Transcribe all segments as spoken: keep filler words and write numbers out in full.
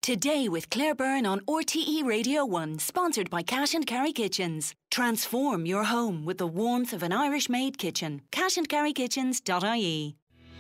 Today with Claire Byrne on R T E Radio one, sponsored by Cash and Carry Kitchens. Transform your home with the warmth of an Irish-made kitchen. cash and carry kitchens dot I E.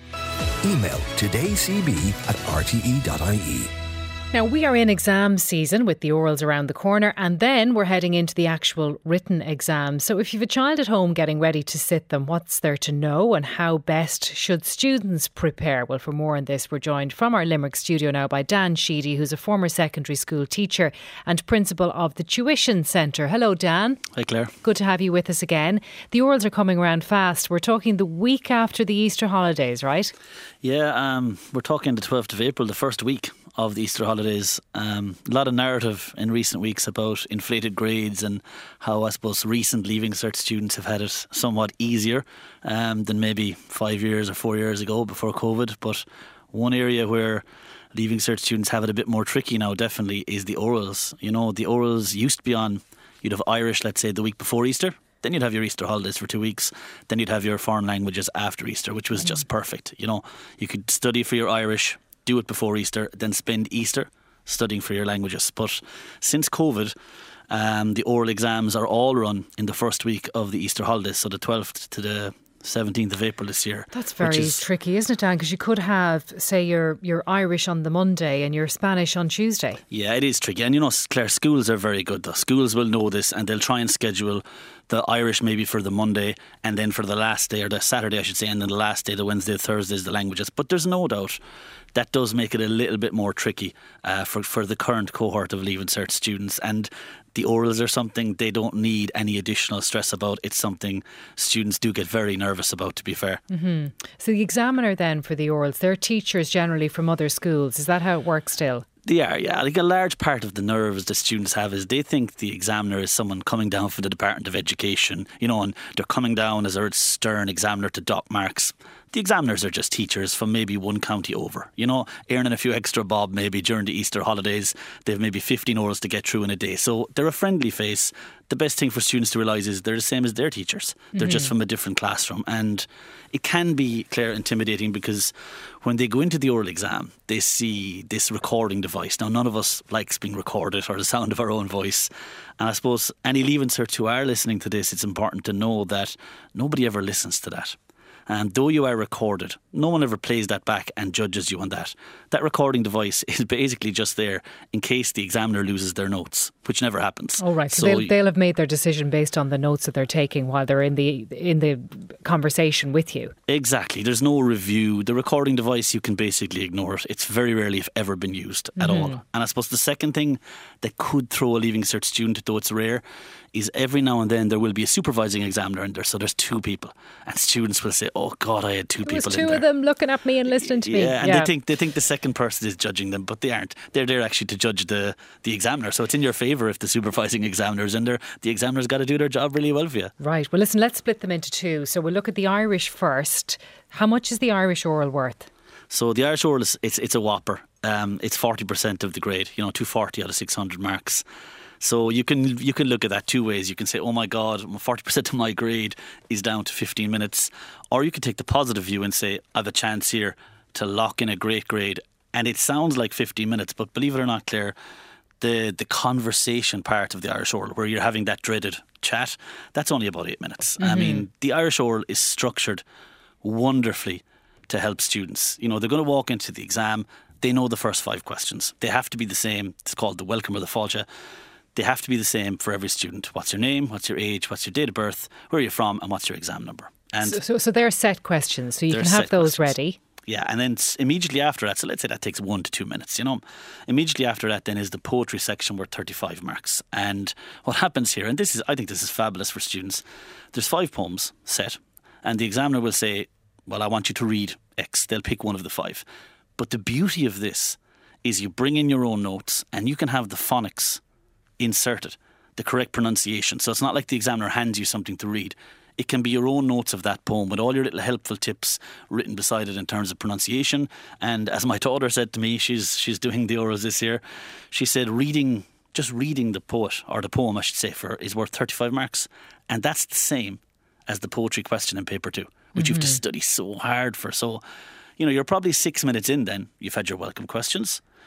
Email todaycb at r t e dot I E. Now, we are in exam season with the orals around the corner, and then we're heading into the actual written exams. So if you've a child at home getting ready to sit them, what's there to know and how best should students prepare? Well, for more on this, we're joined from our Limerick studio now by Dan Sheedy, who's a former secondary school teacher and principal of the Tuition Centre. Hello, Dan. Hi, Claire. Good to have you with us again. The orals are coming around fast. We're talking the week after the Easter holidays, right? Yeah, um, we're talking the twelfth of April, the first week of the Easter holidays. Um, a lot of narrative in recent weeks about inflated grades and how, I suppose, recent Leaving Cert students have had it somewhat easier um, than maybe five years or four years ago before COVID. But one area where Leaving Cert students have it a bit more tricky now, definitely, is the orals. You know, the orals used to be on, you'd have Irish, let's say, the week before Easter. Then you'd have your Easter holidays for two weeks. Then you'd have your foreign languages after Easter, which was just perfect. You know, you could study for your Irish, do it before Easter, then spend Easter studying for your languages. But since COVID, um, the oral exams are all run in the first week of the Easter holidays, so the twelfth to the seventeenth of April this year. That's very is, tricky, isn't it, Dan? Because you could have, say, your, your Irish on the Monday and your Spanish on Tuesday. Yeah, it is tricky. And you know, Claire, schools are very good though. Schools will know this and they'll try and schedule the Irish maybe for the Monday and then for the last day, or the Saturday I should say, and then the last day, the Wednesday, Thursday is the languages. But there's no doubt that does make it a little bit more tricky uh, for, for the current cohort of Leaving Cert students. And the orals are something they don't need any additional stress about. It's something students do get very nervous about, to be fair. Mm-hmm. So the examiner then for the orals, they're teachers generally from other schools. Is that how it works still? They are, yeah. Like a large part of the nerves that students have is they think the examiner is someone coming down from the Department of Education, you know, and they're coming down as a stern examiner to dock marks. The examiners are just teachers from maybe one county over, you know, earning a few extra bob maybe during the Easter holidays. They've maybe fifteen orals to get through in a day. So they're a friendly face. The best thing for students to realise is they're the same as their teachers. They're mm-hmm. just from a different classroom. And it can be, Claire, intimidating because when they go into the oral exam, they see this recording device. Now, none of us likes being recorded or the sound of our own voice. And I suppose any Leaving Cert who are listening to this, it's important to know that nobody ever listens to that. And though you are recorded, no one ever plays that back and judges you on that. That recording device is basically just there in case the examiner loses their notes, which never happens. Oh, right. So, so they'll, they'll have made their decision based on the notes that they're taking while they're in the in the conversation with you. Exactly. There's no review. The recording device, you can basically ignore it. It's very rarely, if ever, been used at mm-hmm. all. And I suppose the second thing that could throw a Leaving Cert student, though it's rare, is every now and then there will be a supervising examiner in there. So there's two people. And students will say, oh God, I had two there people was two in there. of them looking at me and listening to yeah, me. And yeah, they think they think the second person is judging them, but they aren't. They're there actually to judge the, the examiner. So it's in your favour if the supervising examiner is in there. The examiner's got to do their job really well for you. Right. Well, listen, let's split them into two. So we'll look at the Irish first. How much is the Irish oral worth? So the Irish oral, is, it's, it's a whopper. Um, it's forty percent of the grade, you know, two forty out of six hundred marks. So you can you can look at that two ways. You can say, oh my God, forty percent of my grade is down to fifteen minutes. Or you can take the positive view and say, I have a chance here to lock in a great grade. And it sounds like fifteen minutes, but believe it or not, Claire, the, the conversation part of the Irish oral, where you're having that dreaded chat, that's only about eight minutes. Mm-hmm. I mean, the Irish oral is structured wonderfully to help students. You know, they're going to walk into the exam. They know the first five questions. They have to be the same. It's called the welcome or the fáilte. They have to be the same for every student. What's your name? What's your age? What's your date of birth? Where are you from? And what's your exam number? And so, so, so they're set questions. So you can have those questions ready. Yeah, and then immediately after that, so let's say that takes one to two minutes, you know. Immediately after that then is the poetry section worth thirty-five marks. And what happens here, and this is, I think this is fabulous for students, there's five poems set, and the examiner will say, well, I want you to read X. They'll pick one of the five. But the beauty of this is you bring in your own notes and you can have the phonics inserted, the correct pronunciation. So it's not like the examiner hands you something to read. It can be your own notes of that poem with all your little helpful tips written beside it in terms of pronunciation. And as my daughter said to me, she's she's doing the orals this year, she said reading, just reading the poet, or the poem I should say, for is worth thirty-five marks. And that's the same as the poetry question in paper two, which mm-hmm. you have to study so hard for. So, you know, you're probably six minutes in then, you've had your welcome questions.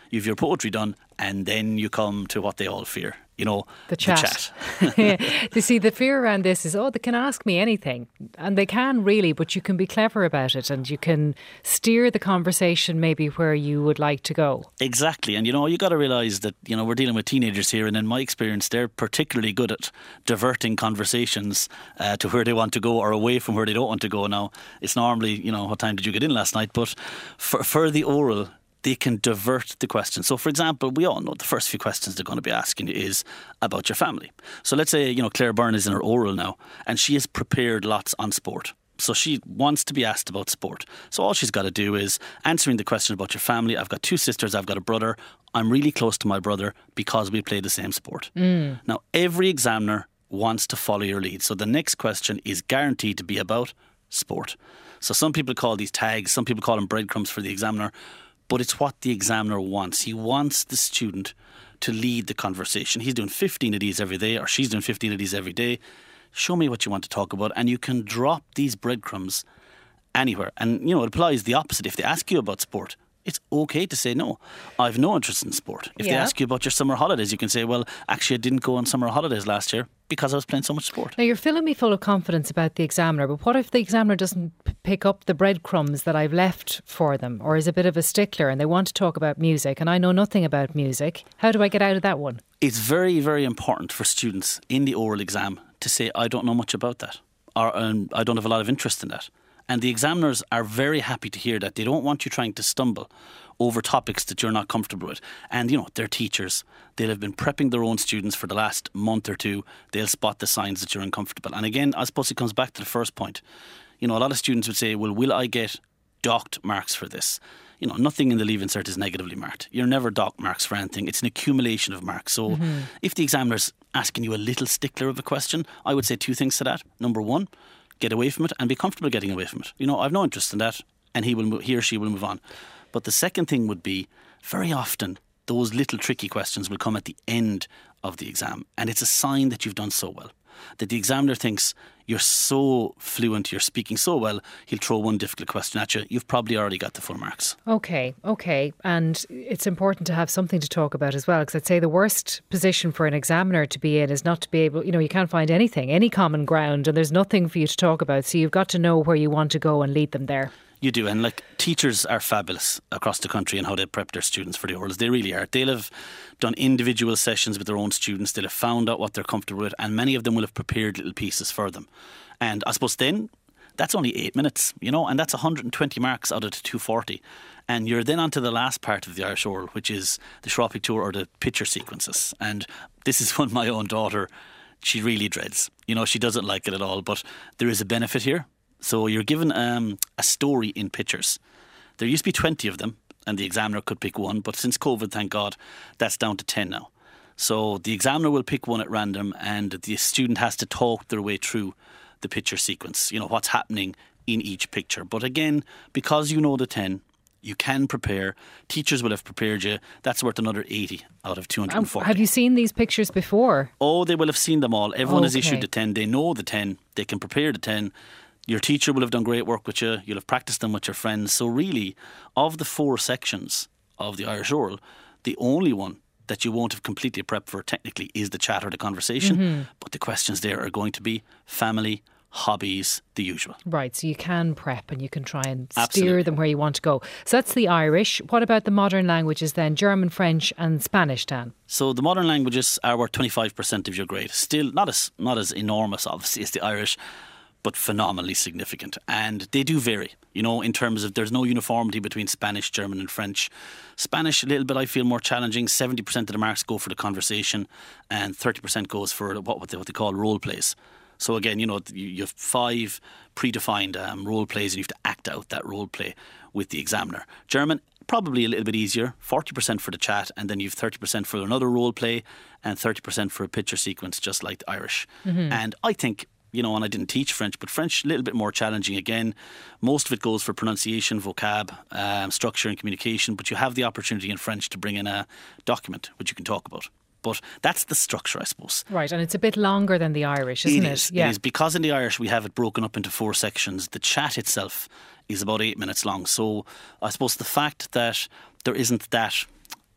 you've your poetry done, and then you come to what they all fear, you know, the chat. The chat. You see, the fear around this is, oh, they can ask me anything. And they can really, but you can be clever about it and you can steer the conversation maybe where you would like to go. Exactly. And, you know, you got to realise that, you know, we're dealing with teenagers here, and in my experience, they're particularly good at diverting conversations uh, to where they want to go or away from where they don't want to go. Now, it's normally, you know, what time did you get in last night? But for, for the oral, they can divert the question. So, for example, we all know the first few questions they're going to be asking you is about your family. So let's say, you know, Claire Byrne is in her oral now, and she has prepared lots on sport. So she wants to be asked about sport. So all she's got to do is answering the question about your family. I've got two sisters, I've got a brother. I'm really close to my brother because we play the same sport. Mm. Now, every examiner wants to follow your lead. So the next question is guaranteed to be about sport. So some people call these tags, some people call them breadcrumbs for the examiner. But it's what the examiner wants. He wants the student to lead the conversation. He's doing fifteen of these every day, or she's doing fifteen of these every day. Show me what you want to talk about, and you can drop these breadcrumbs anywhere. And, you know, it applies the opposite. If they ask you about sport, it's okay to say, no, I've no interest in sport. If yeah. they ask you about your summer holidays, you can say, well, actually, I didn't go on summer holidays last year because I was playing so much sport. Now, you're filling me full of confidence about the examiner, but what if the examiner doesn't p- pick up the breadcrumbs that I've left for them, or is a bit of a stickler and they want to talk about music and I know nothing about music? How do I get out of that one? It's very, very important for students in the oral exam to say, I don't know much about that, or um, I don't have a lot of interest in that. And the examiners are very happy to hear that. They don't want you trying to stumble over topics that you're not comfortable with. And, you know, they're teachers. They'll have been prepping their own students for the last month or two. They'll spot the signs that you're uncomfortable. And again, I suppose it comes back to the first point. You know, a lot of students would say, well, will I get docked marks for this? You know, nothing in the Leave Insert is negatively marked. You're never docked marks for anything. It's an accumulation of marks. So mm-hmm. if the examiner's asking you a little stickler of a question, I would say two things to that. Number one, get away from it and be comfortable getting away from it. You know, I've no interest in that, and he will, he or she will move on. But the second thing would be, very often, those little tricky questions will come at the end of the exam, and it's a sign that you've done so well. That the examiner thinks you're so fluent, you're speaking so well, he'll throw one difficult question at you. You've probably already got the full marks. Okay, okay. And it's important to have something to talk about as well, because I'd say the worst position for an examiner to be in is not to be able, you know, you can't find anything, any common ground, and there's nothing for you to talk about. So you've got to know where you want to go and lead them there. You do, and like teachers are fabulous across the country in how they prep their students for the orals. They really are. They'll have done individual sessions with their own students. They'll have found out what they're comfortable with, and many of them will have prepared little pieces for them. And I suppose then that's only eight minutes, you know, and that's one hundred twenty marks out of the two hundred forty. And you're then on to the last part of the Irish oral, which is the Shroppy Tour or the picture sequences. And this is one my own daughter, she really dreads. You know, she doesn't like it at all, but there is a benefit here. So you're given um, a story in pictures. There used to be twenty of them, and the examiner could pick one, but since COVID, thank God, that's down to ten now. So the examiner will pick one at random, and the student has to talk their way through the picture sequence, you know, what's happening in each picture. But again, because you know the ten, you can prepare. Teachers will have prepared you. That's worth another eighty out of two hundred forty. Have you seen these pictures before? Oh, they will have seen them all. Everyone okay. has issued the ten. They know the ten. They can prepare the ten. Your teacher will have done great work with you. You'll have practiced them with your friends. So really, of the four sections of the Irish oral, the only one that you won't have completely prepped for technically is the chat or the conversation. Mm-hmm. But the questions there are going to be family, hobbies, the usual. Right, so you can prep and you can try and steer Absolutely. them where you want to go. So that's the Irish. What about the modern languages then? German, French and Spanish, Dan? So the modern languages are worth twenty-five percent of your grade. Still not as not as enormous, obviously, as the Irish, but phenomenally significant. And they do vary, you know, in terms of there's no uniformity between Spanish, German and French. Spanish, a little bit, I feel, more challenging. seventy percent of the marks go for the conversation and thirty percent goes for what, what, they, what they call role plays. So again, you know, you have five predefined um, role plays and you have to act out that role play with the examiner. German, probably a little bit easier, forty percent for the chat, and then you have thirty percent for another role play and thirty percent for a picture sequence, just like the Irish. Mm-hmm. And I think, you know, and I didn't teach French, but French, a little bit more challenging again. Most of it goes for pronunciation, vocab, um, structure and communication, but you have the opportunity in French to bring in a document which you can talk about. But that's the structure, I suppose. Right, and it's a bit longer than the Irish, isn't it? It is, yeah. It is. Because in the Irish we have it broken up into four sections. The chat itself is about eight minutes long. So I suppose the fact that there isn't that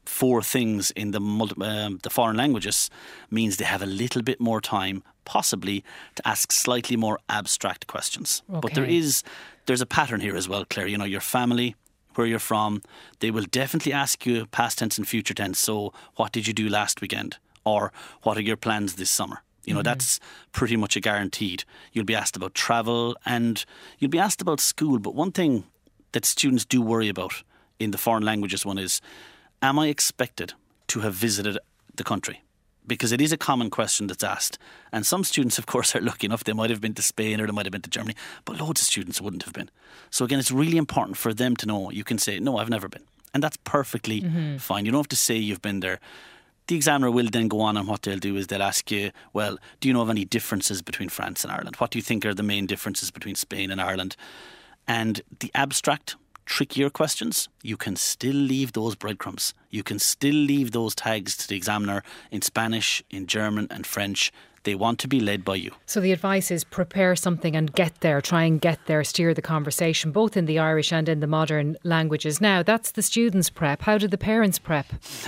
four things in the multi, um, the foreign languages means they have a little bit more time, possibly, to ask slightly more abstract questions. Okay. But there is there's a pattern here as well, Claire. You know, your family, where you're from, they will definitely ask you past tense and future tense. So, what did you do last weekend? Or what are your plans this summer? You know, mm-hmm. that's pretty much a guaranteed. You'll be asked about travel and you'll be asked about school. But one thing that students do worry about in the foreign languages one is, am I expected to have visited the country? Because it is a common question that's asked. And some students, of course, are lucky enough. They might have been to Spain or they might have been to Germany. But loads of students wouldn't have been. So again, it's really important for them to know. You can say, no, I've never been. And that's perfectly mm-hmm. fine. You don't have to say you've been there. The examiner will then go on, and what they'll do is they'll ask you, well, do you know of any differences between France and Ireland? What do you think are the main differences between Spain and Ireland? And the abstract, trickier questions, you can still leave those breadcrumbs. You can still leave those tags to the examiner in Spanish, in German and French. They want to be led by you. So the advice is prepare something and get there, try and get there, steer the conversation, both in the Irish and in the modern languages. Now, that's the students' prep. How did the parents prep?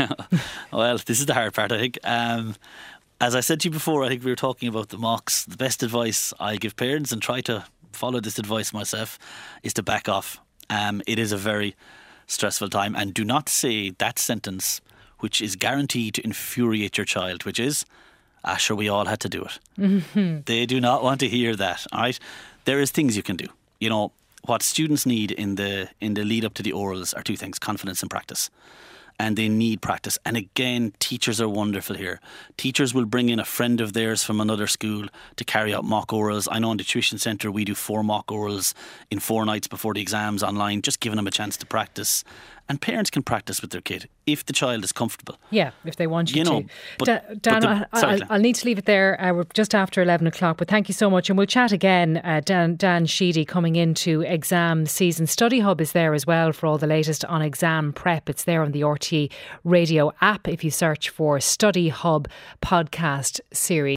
Well, this is the hard part, I think. Um, as I said to you before, I think we were talking about the mocks. The best advice I give parents, and try to follow this advice myself, is to back off. Um, it is a very stressful time. And do not say that sentence, which is guaranteed to infuriate your child, which is, ah, sure, we all had to do it. Mm-hmm. They do not want to hear that, all right? There is things you can do. You know, what students need in the in the lead up to the orals are two things, confidence and practice. And they need practice. And again, teachers are wonderful here. Teachers will bring in a friend of theirs from another school to carry out mock orals. I know in the tuition centre we do four mock orals in four nights before the exams online, just giving them a chance to practice. And parents can practice with their kid if the child is comfortable. Yeah, if they want you, you know, to. But, Da- Dan, but the, I, sorry, I'll, I'll need to leave it there. Uh, we're just after eleven o'clock, but thank you so much. And we'll chat again. Uh, Dan, Dan Sheedy coming into exam season. Study Hub is there as well for all the latest on exam prep. It's there on the R T E Radio app if you search for Study Hub podcast series.